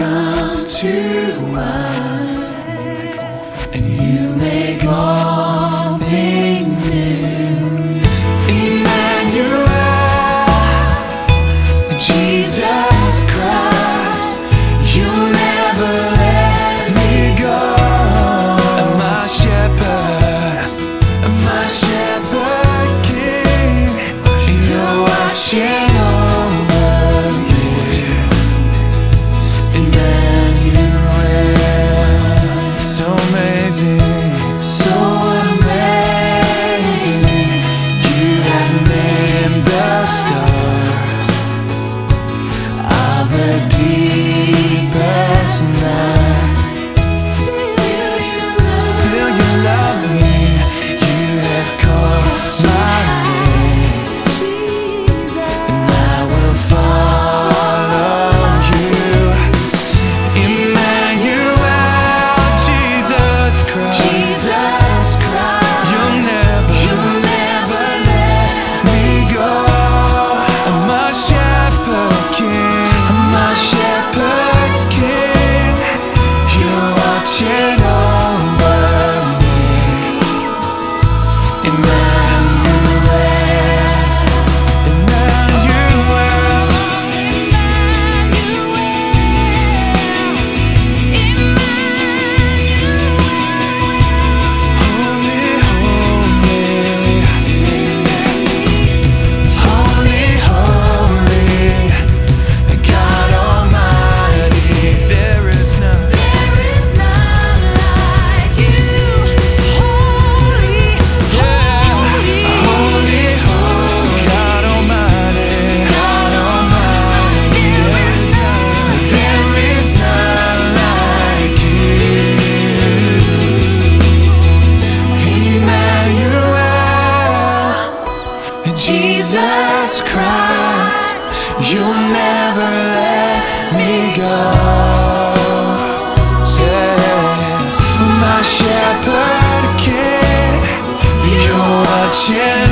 come to us, and you make all things new. Emmanuel, Jesus Christ, you'll never let me go. My shepherd, my shepherd king, you're watching over me. Emmanuel, so amazing, so amazing. You have named the stars of the deepest night. Still you love me. You have called my name, and I will follow you. Emmanuel, Jesus Christ, Jesus Christ, you'll never let me go. My shepherd king, my shepherd king, you're watching over me. Emmanuel, Emmanuel, holy, holy, holy, God Almighty. There is none like you. Holy, holy, God Almighty, God Almighty. There is none like you. Emmanuel, Jesus Christ, you'll never let me go. Yeah. My shepherd king, you're watching